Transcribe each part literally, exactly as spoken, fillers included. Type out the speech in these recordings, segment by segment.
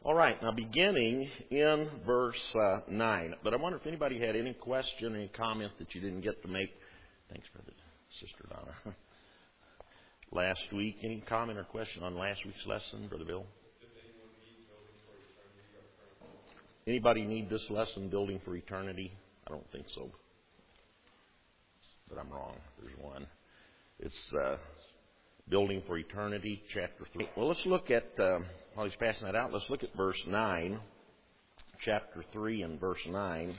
All right, now beginning in verse uh, nine. But I wonder if anybody had any question, any comment that you didn't get to make. Thanks, Brother Sister Donna. Last week, any comment or question on last week's lesson, Brother Bill? Anybody need this lesson, Building for Eternity? I don't think so. But I'm wrong. There's one. It's uh, Building for Eternity, chapter three. Well, let's look at, uh, while he's passing that out, let's look at verse nine, chapter three and verse nine.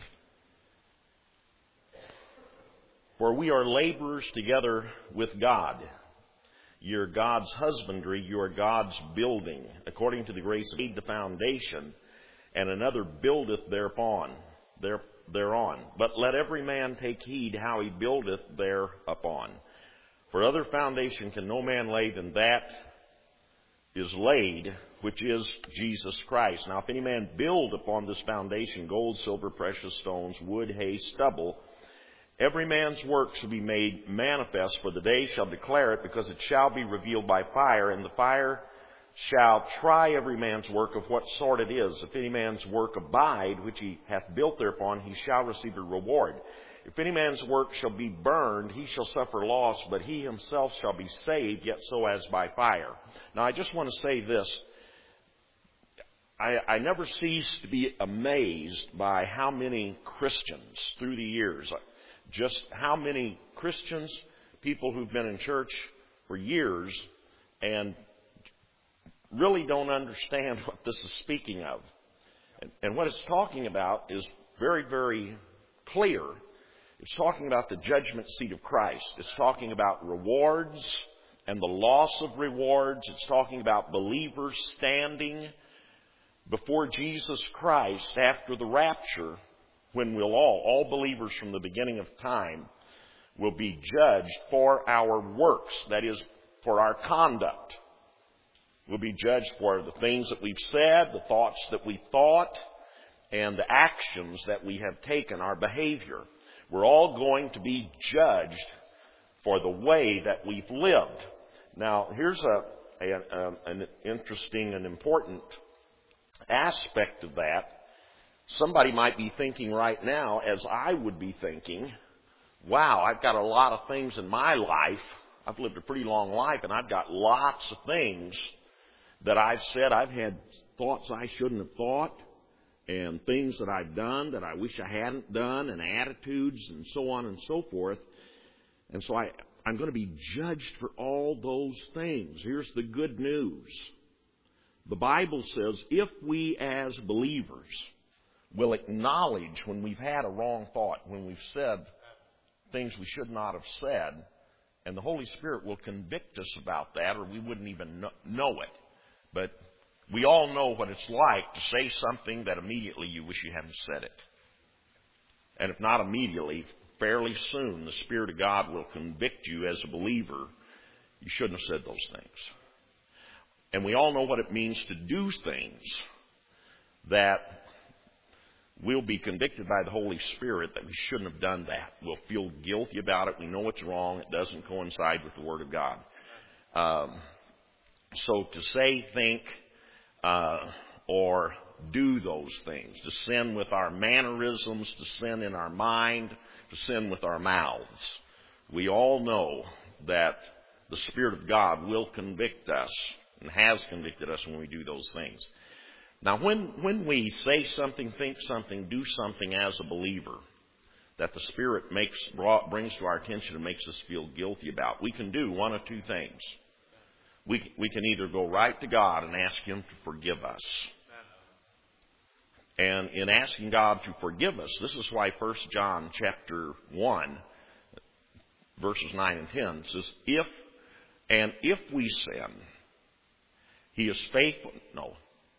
For we are laborers together with God. You are God's husbandry, you are God's building. According to the grace of God, the foundation, and another buildeth thereupon, there, thereon. But let every man take heed how he buildeth thereupon. For other foundation can no man lay than that is laid, which is Jesus Christ. Now if any man build upon this foundation gold, silver, precious stones, wood, hay, stubble, every man's work shall be made manifest, for the day shall declare it, because it shall be revealed by fire, and the fire shall try every man's work of what sort it is. If any man's work abide, which he hath built thereupon, he shall receive a reward. If any man's work shall be burned, he shall suffer loss, but he himself shall be saved, yet so as by fire. Now I just want to say this. I, I never cease to be amazed by how many Christians through the years, just how many Christians, people who've been in church for years and really don't understand what this is speaking of. And, and what it's talking about is very, very clear. It's talking about the judgment seat of Christ. It's talking about rewards and the loss of rewards. It's talking about believers standing before Jesus Christ after the rapture, when we'll all, all believers from the beginning of time, will be judged for our works, that is, for our conduct. We'll be judged for the things that we've said, the thoughts that we thought, and the actions that we have taken, our behavior. We're all going to be judged for the way that we've lived. Now, here's a, a, a an interesting and important aspect of that. Somebody might be thinking right now, as I would be thinking, wow, I've got a lot of things in my life. I've lived a pretty long life, and I've got lots of things that I've said. I've had thoughts I shouldn't have thought, and things that I've done that I wish I hadn't done, and attitudes and so on and so forth. And so I, I'm going to be judged for all those things. Here's the good news. The Bible says if we as believers will acknowledge when we've had a wrong thought, when we've said things we should not have said, and the Holy Spirit will convict us about that, or we wouldn't even know it. But we all know what it's like to say something that immediately you wish you hadn't said it. And if not immediately, fairly soon, the Spirit of God will convict you as a believer. You shouldn't have said those things. And we all know what it means to do things that we'll be convicted by the Holy Spirit that we shouldn't have done that. We'll feel guilty about it. We know it's wrong. It doesn't coincide with the Word of God. Um, so to say, think, uh, or do those things, to sin with our mannerisms, to sin in our mind, to sin with our mouths. We all know that the Spirit of God will convict us and has convicted us when we do those things. Now, when, when we say something, think something, do something as a believer that the Spirit makes, brings to our attention and makes us feel guilty about, we can do one of two things. We, we can either go right to God and ask Him to forgive us. And in asking God to forgive us, this is why First John chapter one, verses nine and ten says, if, and if we sin, He is faithful. No.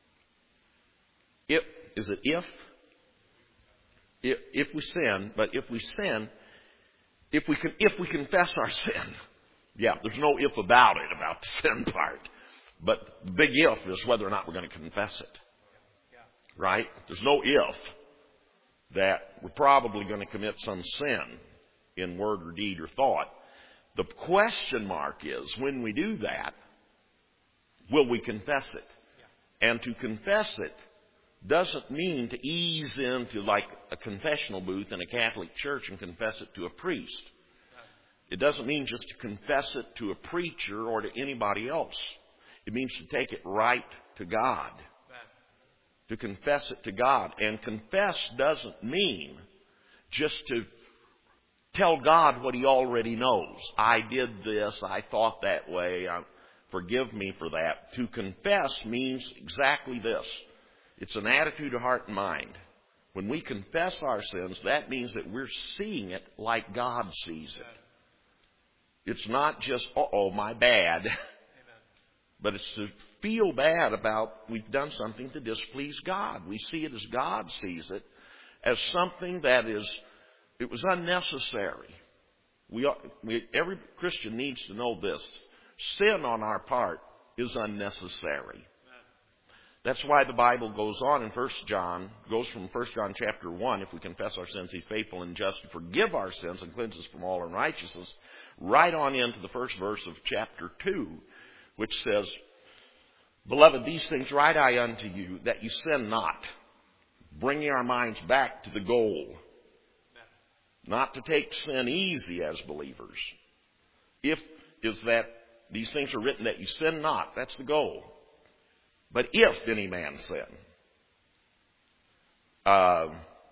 If, is it if? If, if we sin, but if we sin, if we can, if we confess our sin. Yeah, there's no if about it, about the sin part. But the big if is whether or not we're going to confess it. Right? There's no if that we're probably going to commit some sin in word or deed or thought. The question mark is, when we do that, will we confess it? And to confess it doesn't mean to ease into like a confessional booth in a Catholic church and confess it to a priest. It doesn't mean just to confess it to a preacher or to anybody else. It means to take it right to God. To confess it to God. And confess doesn't mean just to tell God what He already knows. I did this. I thought that way. I, forgive me for that. To confess means exactly this. It's an attitude of heart and mind. When we confess our sins, that means that we're seeing it like God sees it. It's not just, uh-oh, my bad. Amen. But it's to feel bad about we've done something to displease God. We see it as God sees it, as something that is, it was unnecessary. We, are, we Every Christian needs to know this. Sin on our part is unnecessary. That's why the Bible goes on in First John, goes from First John chapter one, if we confess our sins, He's faithful and just to forgive our sins and cleanse us from all unrighteousness, right on into the first verse of chapter two, which says, Beloved, these things write I unto you, that you sin not, bringing our minds back to the goal, not to take sin easy as believers. If is that these things are written that you sin not, that's the goal. But if any man sin, uh,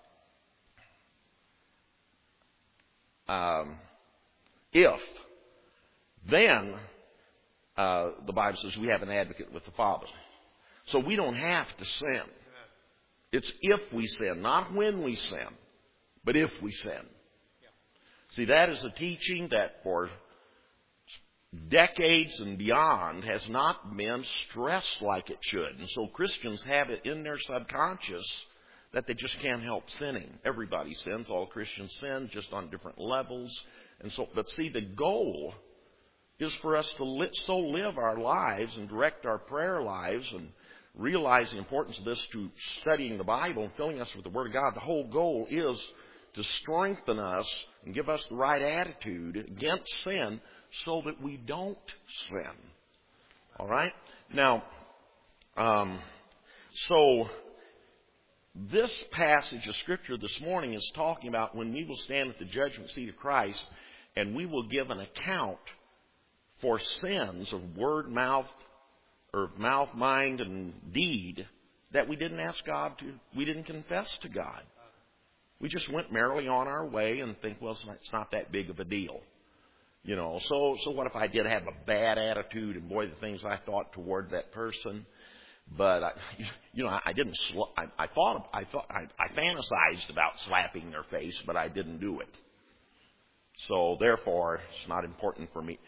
um, if, then uh, the Bible says we have an advocate with the Father. So we don't have to sin. It's if we sin, not when we sin, but if we sin. See, that is a teaching that for decades and beyond has not been stressed like it should. And so Christians have it in their subconscious that they just can't help sinning. Everybody sins. All Christians sin, just on different levels. And so, but see, the goal is for us to li- so live our lives and direct our prayer lives and realize the importance of this to studying the Bible and filling us with the Word of God. The whole goal is to strengthen us and give us the right attitude against sin, so that we don't sin. All right? Now, um, so this passage of Scripture this morning is talking about when we will stand at the judgment seat of Christ and we will give an account for sins of word, mouth, or mouth, mind, and deed that we didn't ask God to, we didn't confess to God. We just went merrily on our way and think, well, it's not, it's not that big of a deal. You know, so so what if I did have a bad attitude and boy, the things I thought toward that person, but I, you know, I didn't. Sl- I, I thought I thought I, I fantasized about slapping their face, but I didn't do it. So therefore, it's not important for me.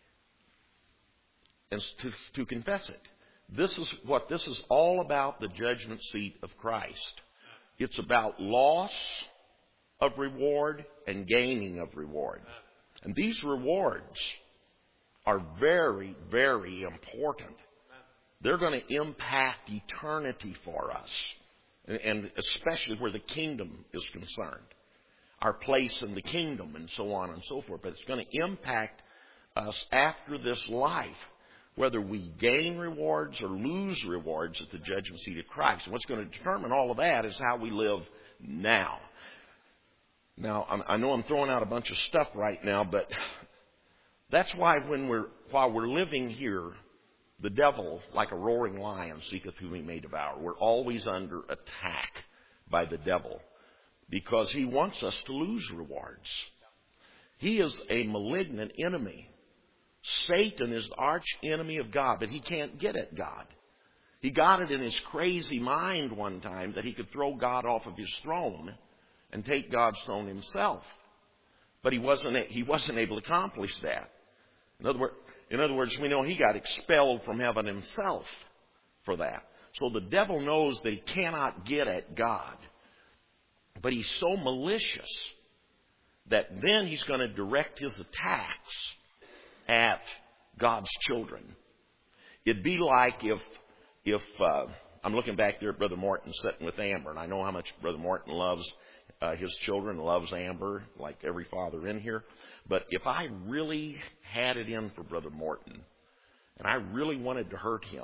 And to to confess it. This is what this is all about: the judgment seat of Christ. It's about loss of reward and gaining of reward. And these rewards are very, very important. They're going to impact eternity for us, and especially where the kingdom is concerned, our place in the kingdom and so on and so forth. But it's going to impact us after this life, whether we gain rewards or lose rewards at the judgment seat of Christ. And what's going to determine all of that is how we live now. Now, I know I'm throwing out a bunch of stuff right now, but that's why when we're, while we're living here, the devil, like a roaring lion, seeketh whom he may devour. We're always under attack by the devil because he wants us to lose rewards. He is a malignant enemy. Satan is the arch enemy of God, but he can't get at God. He got it in his crazy mind one time that he could throw God off of his throne and take God's throne himself. But he wasn't, he wasn't able to accomplish that. In other, words, in other words, we know he got expelled from heaven himself for that. So the devil knows that he cannot get at God. But he's so malicious that then he's going to direct his attacks at God's children. It'd be like if, if uh, I'm looking back there at Brother Morton sitting with Amber, and I know how much Brother Morton loves Uh, his children, loves Amber, like every father in here. But if I really had it in for Brother Morton, and I really wanted to hurt him,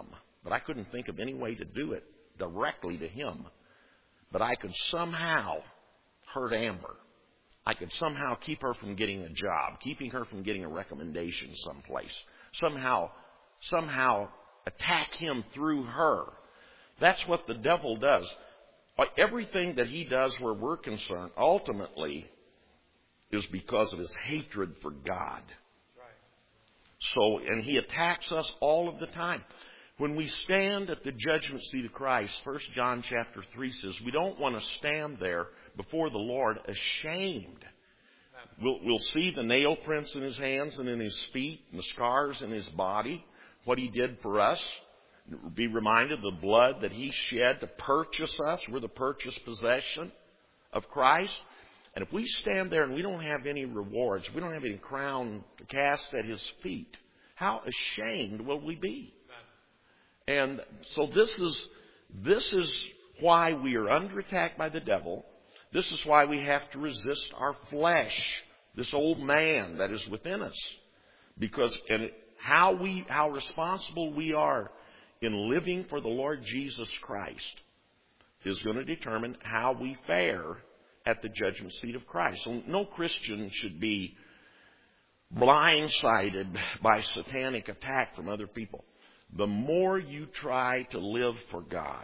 but I couldn't think of any way to do it directly to him. But I could somehow hurt Amber. I could somehow keep her from getting a job, keeping her from getting a recommendation someplace. Somehow, somehow attack him through her. That's what the devil does. Everything that he does where we're concerned, ultimately, is because of his hatred for God. So, and he attacks us all of the time. When we stand at the judgment seat of Christ, First John chapter three says, we don't want to stand there before the Lord ashamed. We'll, we'll see the nail prints in his hands and in his feet and the scars in his body, what he did for us. Be reminded of the blood that he shed to purchase us. We're the purchased possession of Christ. And if we stand there and we don't have any rewards, we don't have any crown to cast at his feet, how ashamed will we be? And so this is, this is why we are under attack by the devil. This is why we have to resist our flesh, this old man that is within us. Because and how we, how responsible we are in living for the Lord Jesus Christ is going to determine how we fare at the judgment seat of Christ. So no Christian should be blindsided by satanic attack from other people. The more you try to live for God,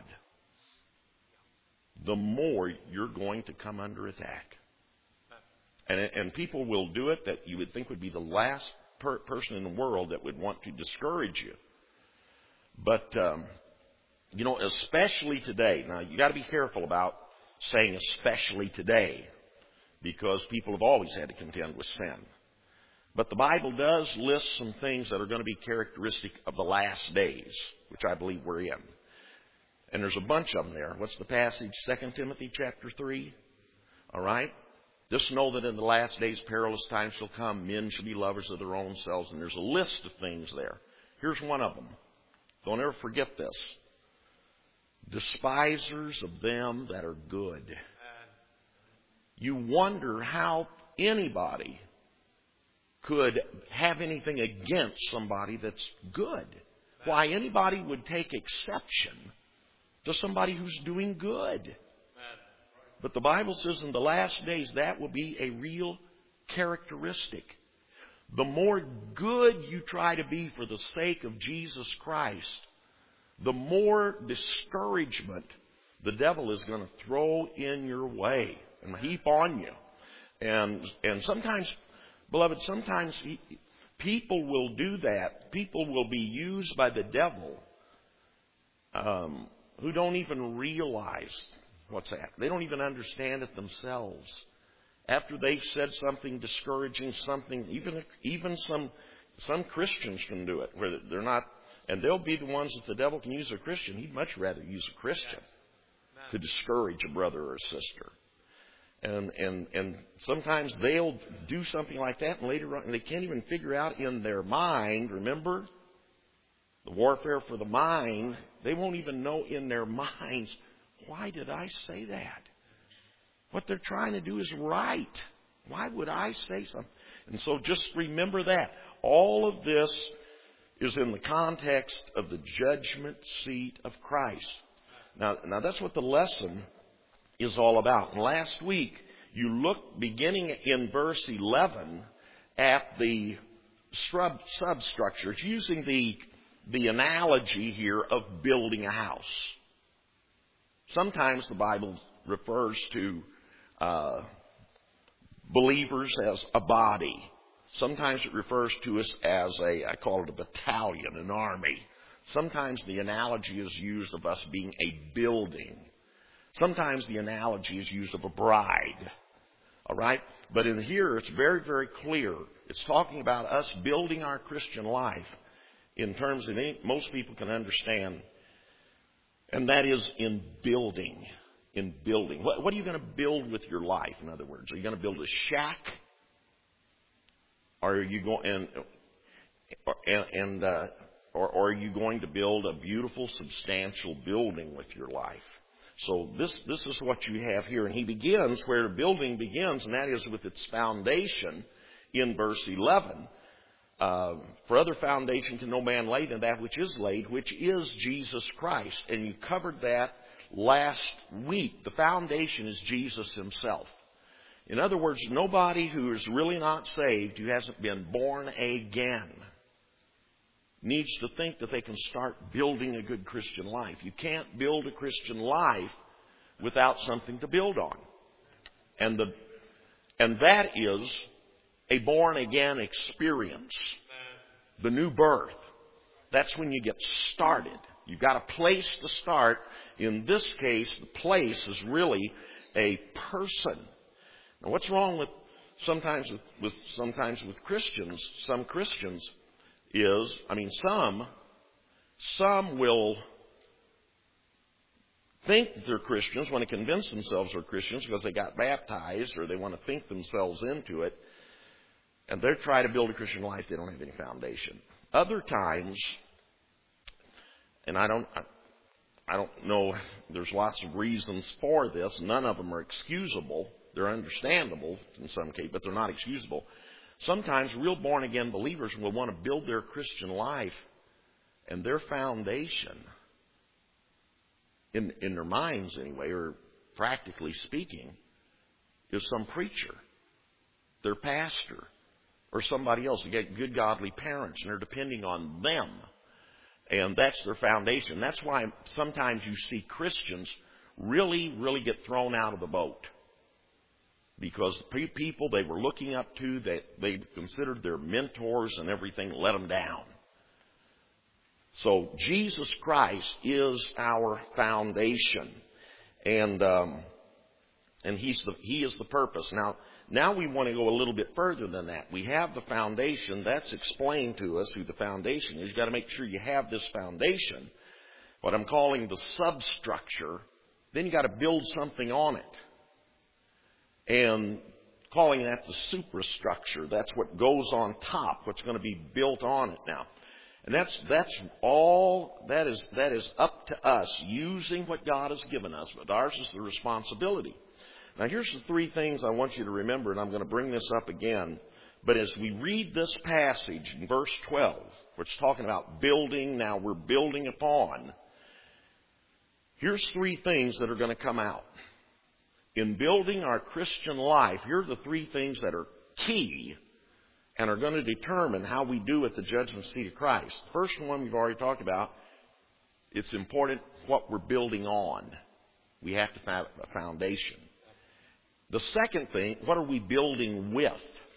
the more you're going to come under attack. And, and people will do it that you would think would be the last per- person in the world that would want to discourage you. But, um, you know, especially today. Now, you got to be careful about saying especially today, because people have always had to contend with sin. But the Bible does list some things that are going to be characteristic of the last days, which I believe we're in. And there's a bunch of them there. What's the passage? Second Timothy chapter three. All right? Just know that in the last days perilous times shall come. Men shall be lovers of their own selves. And there's a list of things there. Here's one of them. Don't ever forget this. Despisers of them that are good. You wonder how anybody could have anything against somebody that's good. Why anybody would take exception to somebody who's doing good. But the Bible says in the last days that will be a real characteristic. The more good you try to be for the sake of Jesus Christ, the more discouragement the devil is going to throw in your way and heap on you. And and sometimes, beloved, sometimes he, people will do that. People will be used by the devil um, who don't even realize what's happening. They don't even understand it themselves. After they've said something discouraging, something, even even some some Christians can do it, where they're not, and they'll be the ones that the devil can use a Christian. He'd much rather use a Christian to discourage a brother or a sister. And and and sometimes they'll do something like that, and later on, and they can't even figure out in their mind, remember, the warfare for the mind, they won't even know in their minds, why did I say that? What they're trying to do is right. Why would I say something? And so just remember that. All of this is in the context of the judgment seat of Christ. Now, now that's what the lesson is all about. And last week, you looked beginning in verse eleven at the sub substructure. It's using the, the analogy here of building a house. Sometimes the Bible refers to uh, believers as a body. Sometimes it refers to us as a, I call it a battalion, an army. Sometimes the analogy is used of us being a building. Sometimes the analogy is used of a bride. All right? But in here, it's very, very clear. It's talking about us building our Christian life in terms that most people can understand. And that is in building. In building. What, what are you going to build with your life, in other words? Are you going to build a shack? Or are you going and and, and uh, or, or are you going to build a beautiful, substantial building with your life? So this this is what you have here, and he begins where the building begins, and that is with its foundation in verse eleven. Uh, for other foundation can no man lay than that which is laid, which is Jesus Christ. And you covered that last week. The foundation is Jesus himself. In other words, nobody who is really not saved, who hasn't been born again, needs to think that they can start building a good Christian life. You can't build a Christian life without something to build on. And the and that is a born-again experience. The new birth. That's when you get started. You've got a place to start. In this case, the place is really a person. Now, what's wrong with sometimes with, with sometimes with Christians, some Christians is, I mean, some, some will think that they're Christians, want to convince themselves they're Christians because they got baptized or they want to think themselves into it. And they try to build a Christian life. They don't have any foundation. Other times, and I don't, I don't know, there's lots of reasons for this. None of them are excusable. They're understandable in some cases, but they're not excusable. Sometimes real born-again believers will want to build their Christian life, and their foundation, in, in their minds anyway, or practically speaking, is some preacher, their pastor, or somebody else. They get good godly parents, and they're depending on them. And that's their foundation. That's why sometimes you see Christians really, really get thrown out of the boat. Because the people they were looking up to, that they considered their mentors and everything, let them down. So Jesus Christ is our foundation, and um, and he's the he is the purpose. Now, now we want to go a little bit further than that. We have the foundation that's explained to us who the foundation is. You've got to make sure you have this foundation, what I'm calling the substructure. Then you got to build something on it. And calling that the superstructure. That's what goes on top, what's going to be built on it now. And that's that's all that is that is up to us, using what God has given us, but ours is the responsibility. Now here's the three things I want you to remember, and I'm going to bring this up again. But as we read this passage in verse twelve, which is talking about building, now we're building upon, here's three things that are going to come out. In building our Christian life, here are the three things that are key and are going to determine how we do at the judgment seat of Christ. The first one we've already talked about. It's important what we're building on. We have to have a foundation. The second thing, what are we building with?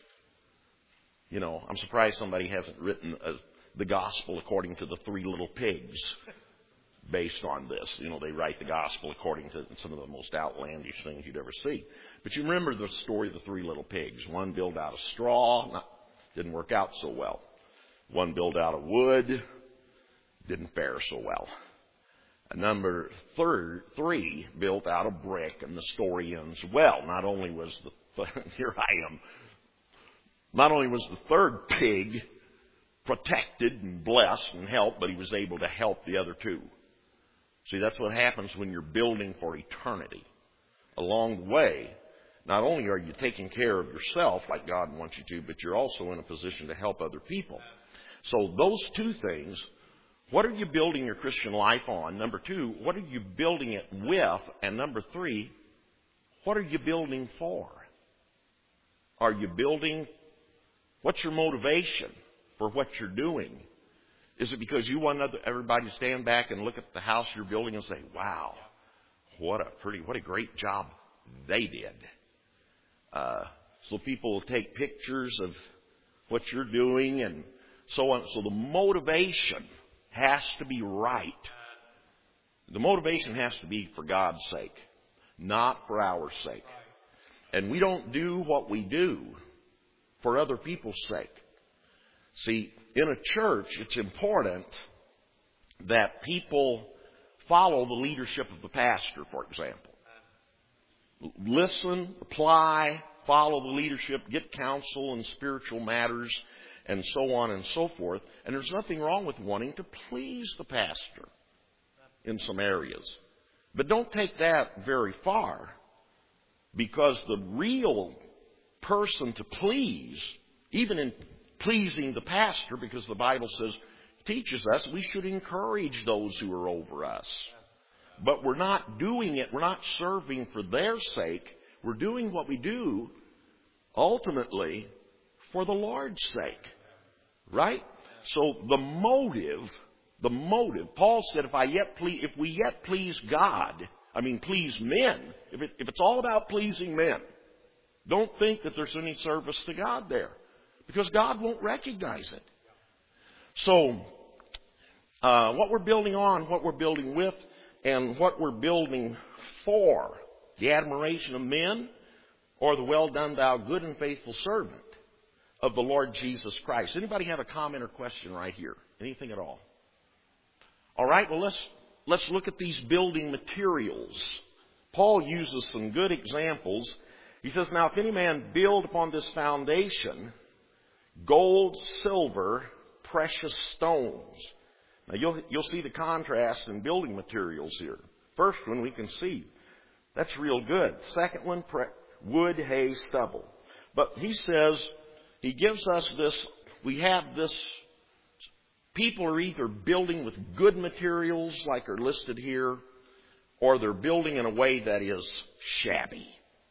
You know, I'm surprised somebody hasn't written a, the gospel according to the three little pigs. Based on this. You know, they write the gospel according to some of the most outlandish things you'd ever see. But you remember the story of the three little pigs. One built out of straw, not, didn't work out so well. One built out of wood, didn't fare so well. A number third, three built out of brick, and the story ends well. Not only was the, here I am, not only was the third pig protected and blessed and helped, but he was able to help the other two. See, that's what happens when you're building for eternity. Along the way, not only are you taking care of yourself like God wants you to, but you're also in a position to help other people. So those two things, what are you building your Christian life on? Number two, what are you building it with? And number three, what are you building for? Are you building, what's your motivation for what you're doing? Is it because you want everybody to stand back and look at the house you're building and say, wow, what a pretty, what a great job they did. Uh, so people will take pictures of what you're doing and so on. So the motivation has to be right. The motivation has to be for God's sake, not for our sake. And we don't do what we do for other people's sake. See, in a church, it's important that people follow the leadership of the pastor, for example. Listen, apply, follow the leadership, get counsel in spiritual matters, and so on and so forth. And there's nothing wrong with wanting to please the pastor in some areas. But don't take that very far, because the real person to please, even in pleasing the pastor, because the Bible says, teaches us we should encourage those who are over us. But we're not doing it, we're not serving for their sake. We're doing what we do ultimately for the Lord's sake. Right? So the motive, the motive, Paul said, if I yet please, if we yet please God, I mean please men, if, it, if it's all about pleasing men, don't think that there's any service to God there, because God won't recognize it. So, uh, what we're building on, what we're building with, and what we're building for, the admiration of men, or the well done thou good and faithful servant of the Lord Jesus Christ. Anybody have a comment or question right here? Anything at all? All right, well, let's, let's look at these building materials. Paul uses some good examples. He says, now, if any man build upon this foundation gold, silver, precious stones. Now, you'll, you'll see the contrast in building materials here. First one we can see. That's real good. Second one, pre- wood, hay, stubble. But he says, he gives us this, we have this, people are either building with good materials like are listed here, or they're building in a way that is shabby.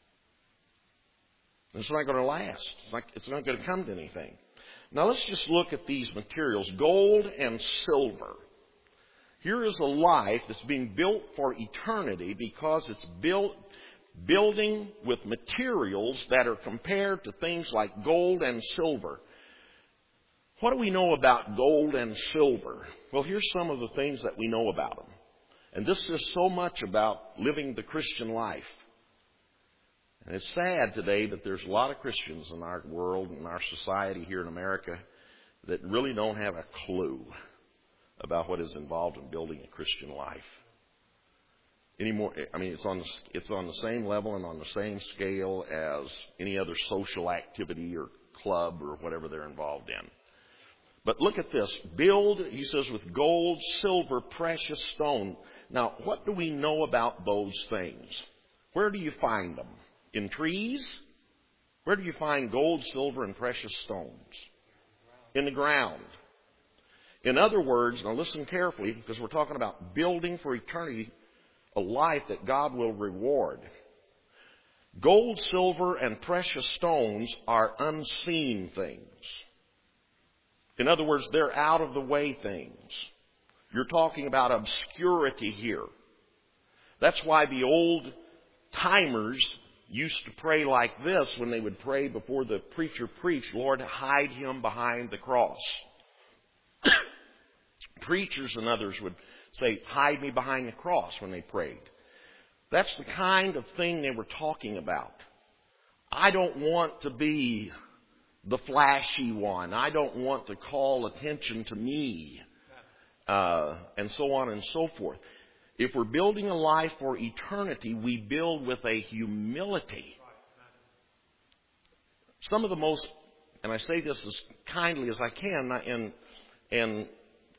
It's not going to last. It's not, it's not going to come to anything. Now let's just look at these materials, gold and silver. Here is a life that's being built for eternity because it's built building with materials that are compared to things like gold and silver. What do we know about gold and silver? Well, here's some of the things that we know about them. And this is so much about living the Christian life. And it's sad today that there's a lot of Christians in our world and our society here in America that really don't have a clue about what is involved in building a Christian life. Anymore, I mean, it's on the, it's on the same level and on the same scale as any other social activity or club or whatever they're involved in. But look at this. Build, he says, with gold, silver, precious stone. Now, what do we know about those things? Where do you find them? In trees? Where do you find gold, silver, and precious stones? In the ground. In other words, now listen carefully, because we're talking about building for eternity a life that God will reward. Gold, silver, and precious stones are unseen things. In other words, they're out of the way things. You're talking about obscurity here. That's why the old timers used to pray like this when they would pray before the preacher preached, Lord, hide him behind the cross. Preachers and others would say, hide me behind the cross when they prayed. That's the kind of thing they were talking about. I don't want to be the flashy one. I don't want to call attention to me. Uh, and so on and so forth. If we're building a life for eternity, we build with a humility. Some of the most, and I say this as kindly as I can, and and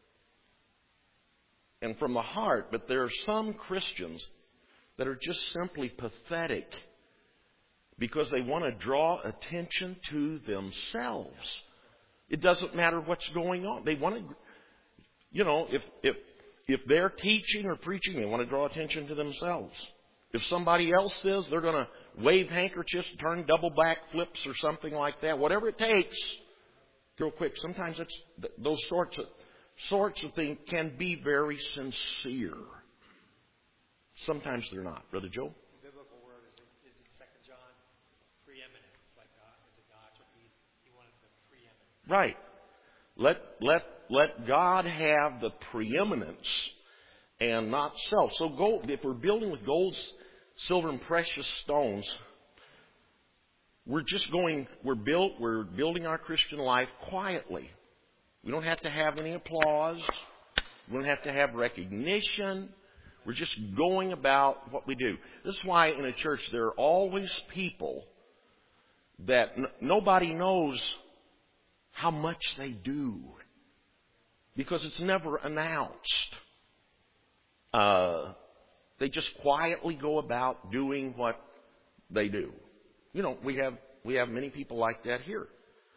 and from the heart, but there are some Christians that are just simply pathetic because they want to draw attention to themselves. It doesn't matter what's going on. They want to, you know, if if if they're teaching or preaching, they want to draw attention to themselves. If somebody else says they're going to wave handkerchiefs, turn double back flips or something like that, whatever it takes, real quick. Sometimes it's those sorts of sorts of things can be very sincere. Sometimes they're not. Brother Joe? The biblical word is in, is in Second John, preeminence. Like God is a God, so he, he wanted the preeminence. Right. Let let let God have the preeminence and not self. So gold, if we're building with gold, silver, and precious stones, we're just going, we're built, we're building our Christian life quietly. We don't have to have any applause. We don't have to have recognition. We're just going about what we do. This is why in a church there are always people that n- nobody knows how much they do, because it's never announced. Uh, they just quietly go about doing what they do. You know, we have we have many people like that here.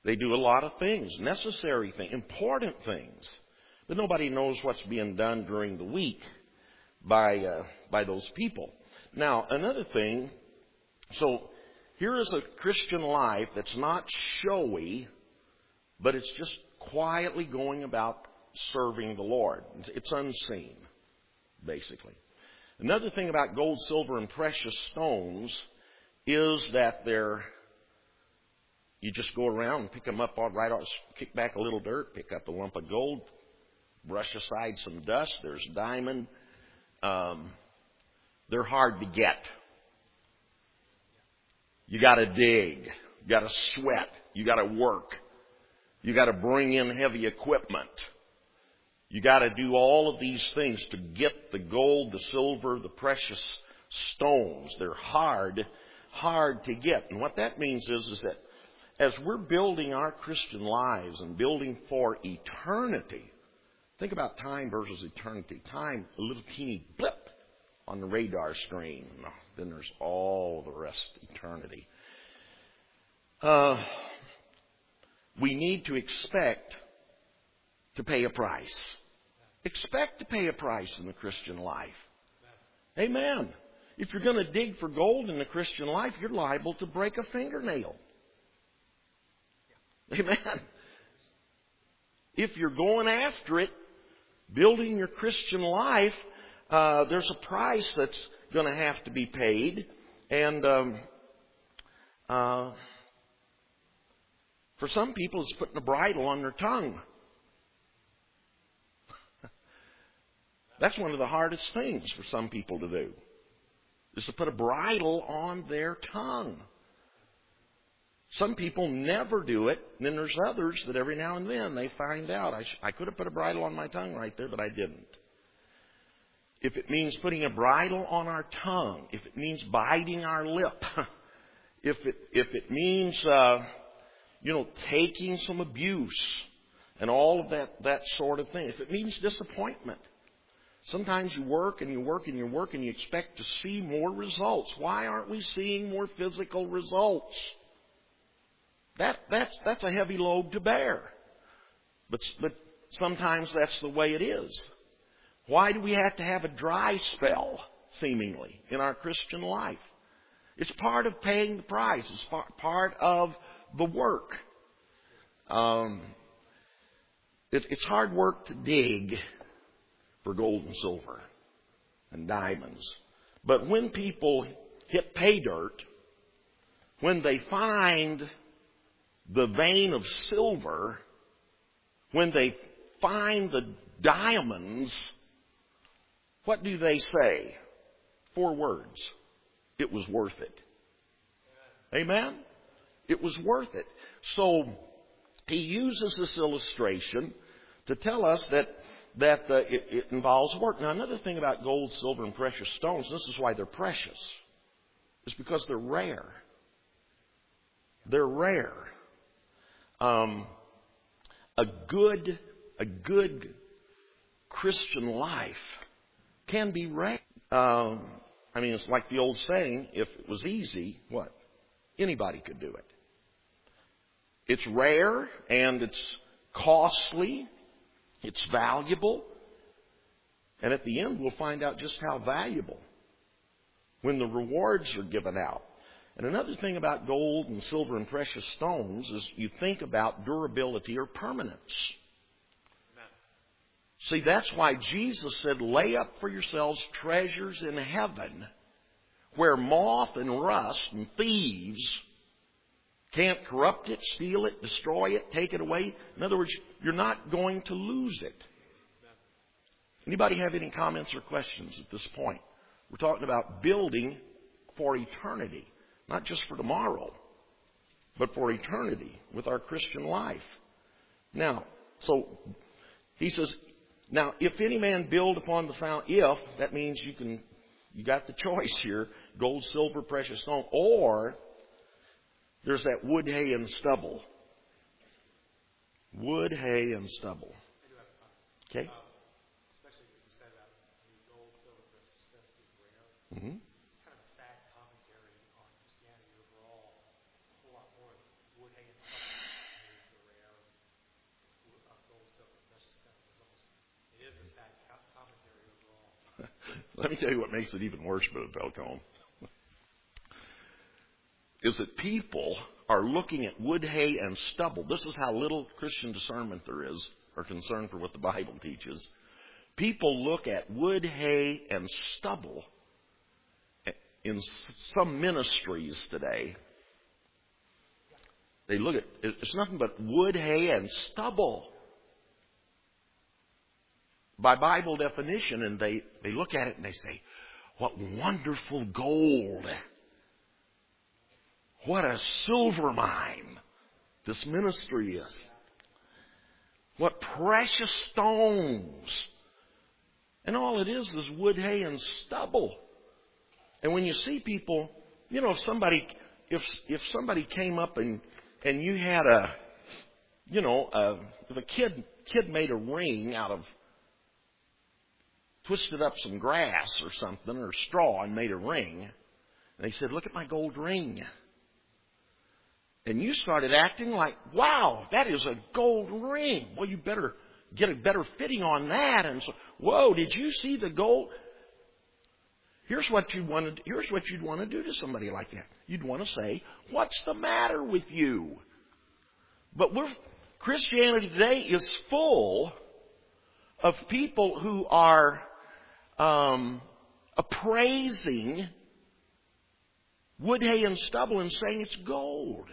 They do a lot of things, necessary things, important things. But nobody knows what's being done during the week by uh, by those people. Now, another thing, so here is a Christian life that's not showy, but it's just quietly going about serving the Lord. It's unseen, basically. Another thing about gold, silver, and precious stones is that they're, you just go around and pick them up all right off, kick back a little dirt, pick up a lump of gold, brush aside some dust. There's diamond. Um, they're hard to get. You got to dig. You got to sweat. You got to work. You got to bring in heavy equipment. You got to do all of these things to get the gold, the silver, the precious stones. They're hard, hard to get. And what that means is, is that as we're building our Christian lives and building for eternity, think about time versus eternity. Time, a little teeny blip on the radar screen. Then there's all the rest, eternity. Uh, we need to expect to pay a price. Expect to pay a price in the Christian life. Amen. If you're going to dig for gold in the Christian life, you're liable to break a fingernail. Amen. If you're going after it, building your Christian life, uh, there's a price that's going to have to be paid. And um, uh, for some people, it's putting a bridle on their tongue. That's one of the hardest things for some people to do, is to put a bridle on their tongue. Some people never do it, and then there's others that every now and then they find out, I, sh- I could have put a bridle on my tongue right there, but I didn't. If it means putting a bridle on our tongue, if it means biting our lip, if it if it means, uh, you know, taking some abuse and all of that, that sort of thing, if it means disappointment. Sometimes you work and you work and you work and you expect to see more results. Why aren't we seeing more physical results? That, that's, that's a heavy load to bear. But, but sometimes that's the way it is. Why do we have to have a dry spell, seemingly, in our Christian life? It's part of paying the price. It's part of the work. Um, it, it's hard work to dig for gold and silver and diamonds. But when people hit pay dirt, when they find the vein of silver, when they find the diamonds, what do they say? Four words. It was worth it. Amen? It was worth it. So he uses this illustration to tell us that that uh, it, it involves work. Now, another thing about gold, silver, and precious stones, this is why they're precious, is because they're rare. They're rare. Um, a good, a good Christian life can be rare. Um, I mean, it's like the old saying, if it was easy, what? Anybody could do it. It's rare and it's costly. It's valuable. And at the end, we'll find out just how valuable when the rewards are given out. And another thing about gold and silver and precious stones is you think about durability or permanence. Amen. See, that's why Jesus said, lay up for yourselves treasures in heaven where moth and rust and thieves can't corrupt it, steal it, destroy it, take it away. In other words, you're not going to lose it. Anybody have any comments or questions at this point? We're talking about building for eternity. Not just for tomorrow, but for eternity with our Christian life. Now, so he says, now if any man build upon the foundation, if, that means you can, you got the choice here, gold, silver, precious stone, or there's that wood, hay, and stubble. Wood, hay, and stubble. Okay? Um, especially if you said that gold, silver, precious stuff is rare. Mm-hmm. It's kind of a sad commentary on Christianity overall. It's a whole lot more wood, hay, and stubble. Let me tell you what makes it even worse, Brother Pelcone. Is that people are looking at wood, hay, and stubble. This is how little Christian discernment there is, or concern for what the Bible teaches. People look at wood, hay, and stubble in some ministries today. They look at, it's nothing but wood, hay, and stubble by Bible definition, and they, they look at it and they say, what wonderful gold. What a silver mine this ministry is. What precious stones. And all it is is wood, hay, and stubble. And when you see people, you know, if somebody, if if somebody came up and and you had a, you know, a, if a kid kid made a ring out of, twisted up some grass or something or straw and made a ring, and they said, "Look at my gold ring." And you started acting like, wow, that is a gold ring. Well, you better get a better fitting on that. And so, whoa, did you see the gold? Here's what you want to, here's what you'd want to do to somebody like that. You'd want to say, what's the matter with you? But we're, Christianity today is full of people who are um, appraising wood, hay, and stubble and saying it's gold.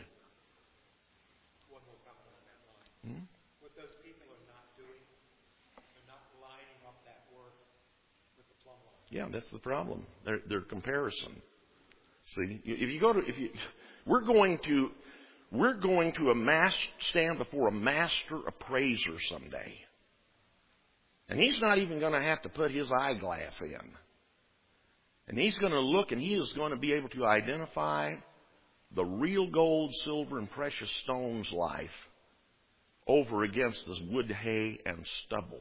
Hmm? What those people are not doing, they're not lining up that work with the plumb line. Yeah, that's the problem. Their their comparison. See, if you go to if you, we're going to we're going to a mas- stand before a master appraiser someday, and he's not even going to have to put his eyeglass in, and he's going to look and he is going to be able to identify the real gold, silver, and precious stones life over against this wood, hay, and stubble.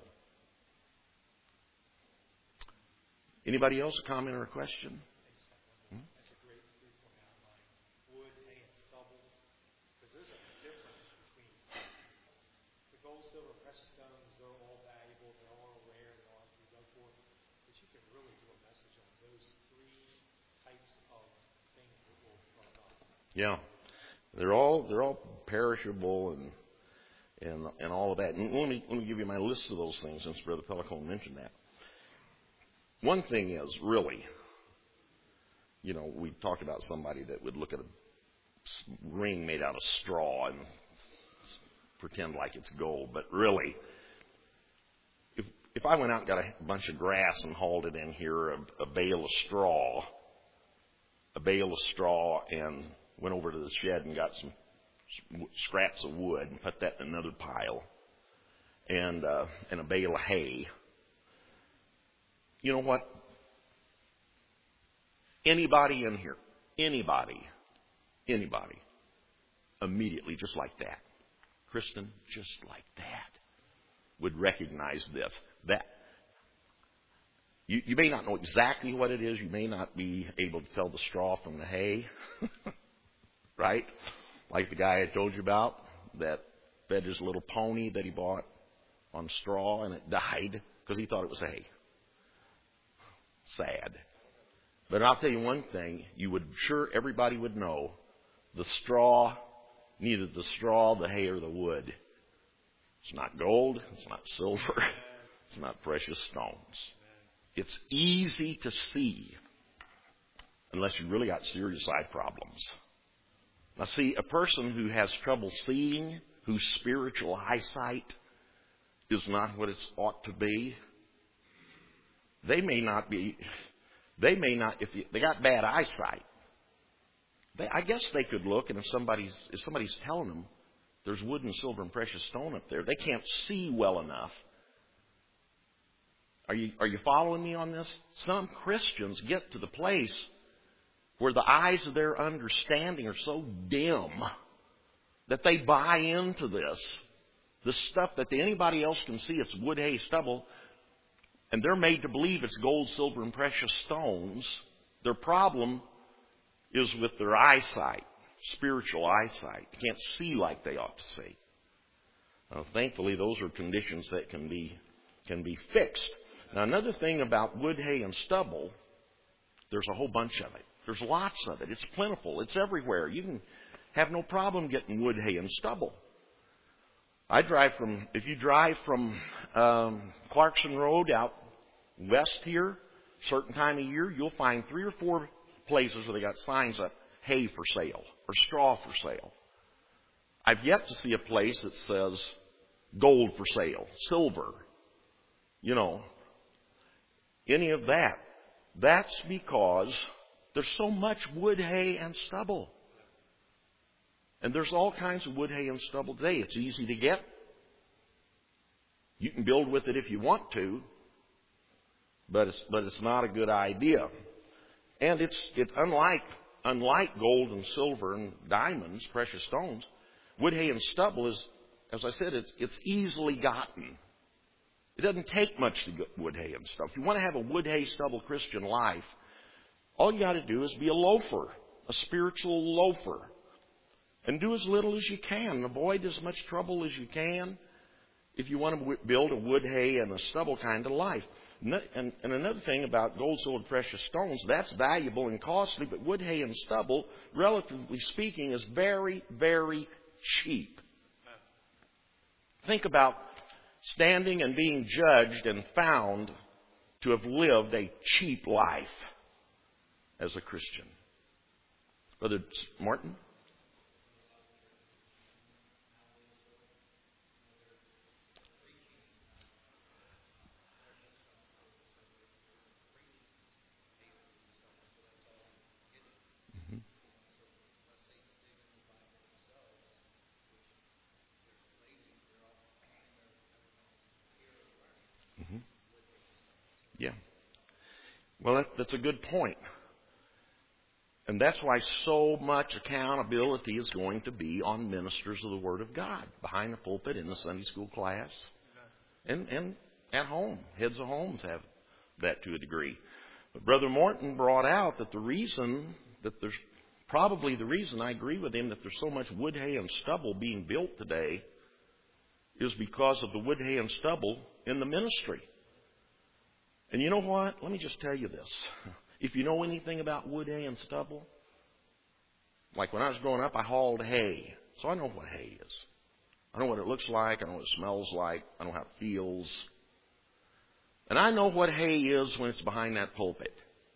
Anybody else a comment or a question? Hmm? That's a great three-point outline. Wood, hay, and stubble. Because there's a difference between the gold, silver, precious stones. They're all valuable. They're all rare. They all have to be dug for. But you can really do a message on those three types of things that will run up. Yeah, they're all they're all perishable and. And, and all of that. And let me, let me give you my list of those things since Brother Pelcone mentioned that. One thing is, really, you know, we talked about somebody that would look at a ring made out of straw and pretend like it's gold. But really, if if I went out and got a bunch of grass and hauled it in here, a, a bale of straw, a bale of straw, and went over to the shed and got some scraps of wood and put that in another pile, and uh, and a bale of hay. You know what? Anybody in here, anybody, anybody, immediately, just like that, Kristen, just like that, would recognize this. That you, you may not know exactly what it is. You may not be able to tell the straw from the hay, right? Like the guy I told you about that fed his little pony that he bought on straw and it died because he thought it was hay. Sad. But I'll tell you one thing, you would sure everybody would know the straw, neither the straw, the hay, or the wood. It's not gold, it's not silver, it's not precious stones. It's easy to see unless you really got serious eye problems. Now see, a person who has trouble seeing, whose spiritual eyesight is not what it ought to be, they may not be, they may not, if you, they got bad eyesight, they, I guess they could look, and if somebody's, if somebody's telling them there's wood and silver and precious stone up there, they can't see well enough. Are you, are you following me on this? Some Christians get to the place where the eyes of their understanding are so dim that they buy into this. The stuff that anybody else can see, it's wood, hay, stubble, and they're made to believe it's gold, silver, and precious stones. Their problem is with their eyesight, spiritual eyesight. They can't see like they ought to see. Now, thankfully, those are conditions that can be can be fixed. Now, another thing about wood, hay, and stubble, there's a whole bunch of it. There's lots of it. It's plentiful. It's everywhere. You can have no problem getting wood, hay, and stubble. I drive from, if you drive from um, Clarkson Road out west here, certain time of year, you'll find three or four places where they got signs up, hay for sale or straw for sale. I've yet to see a place that says gold for sale, silver, you know, any of that. That's because there's so much wood, hay, and stubble. And there's all kinds of wood, hay, and stubble today. It's easy to get. You can build with it if you want to, but it's but it's not a good idea. And it's it's unlike unlike gold and silver and diamonds, precious stones. Wood, hay, and stubble is, as I said, it's it's easily gotten. It doesn't take much to get wood, hay, and stubble. If you want to have a wood, hay, stubble Christian life, all you got to do is be a loafer, a spiritual loafer. And do as little as you can. Avoid as much trouble as you can if you want to build a wood, hay, and a stubble kind of life. And, and another thing about gold, silver, precious stones, that's valuable and costly, but wood, hay, and stubble, relatively speaking, is very, very cheap. Think about standing and being judged and found to have lived a cheap life as a Christian. Brother Martin? Yeah. Well, that, that's a good point. And that's why so much accountability is going to be on ministers of the Word of God, behind the pulpit, in the Sunday school class, and, and at home. Heads of homes have that to a degree. But Brother Morton brought out that the reason, that there's probably the reason, I agree with him, that there's so much wood, hay, and stubble being built today is because of the wood, hay, and stubble in the ministry. And you know what? Let me just tell you this. If you know anything about wood, hay, and stubble, like when I was growing up, I hauled hay. So I know what hay is. I know what it looks like. I know what it smells like. I know how it feels. And I know what hay is when it's behind that pulpit.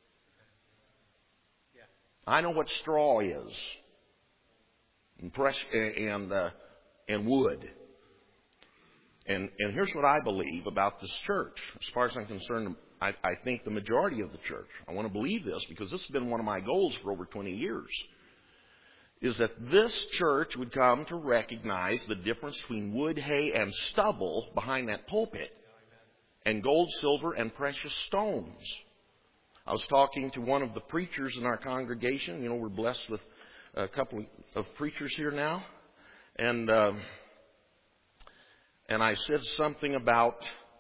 I know what straw is. And, fresh, and, uh, and wood. And, and here's what I believe about this church. As far as I'm concerned, I, I think the majority of the church, I want to believe this because this has been one of my goals for over twenty years, is that this church would come to recognize the difference between wood, hay, and stubble behind that pulpit and gold, silver, and precious stones. I was talking to one of the preachers in our congregation. You know, we're blessed with a couple of preachers here now. And... Uh, And I said something about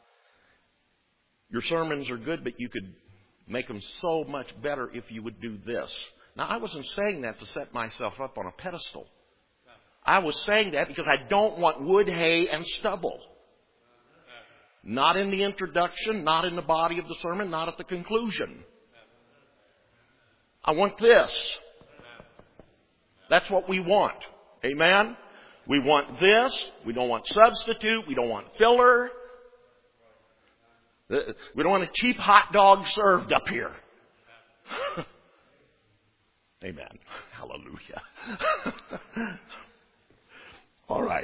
your sermons are good, but you could make them so much better if you would do this. Now, I wasn't saying that to set myself up on a pedestal. I was saying that because I don't want wood, hay, and stubble. Not in the introduction, not in the body of the sermon, not at the conclusion. I want this. That's what we want. Amen? We want this. We don't want substitute. We don't want filler. We don't want a cheap hot dog served up here. Amen. Hallelujah. All right.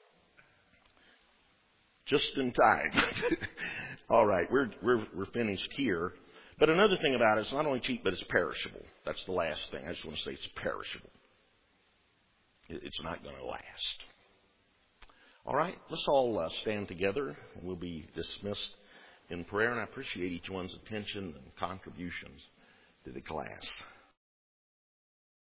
Just in time. All right. We're, we're, we're finished here. But another thing about it, it's not only cheap, but it's perishable. That's the last thing. I just want to say it's perishable. It's not going to last. All right, let's all uh, stand together. We'll be dismissed in prayer, and I appreciate each one's attention and contributions to the class.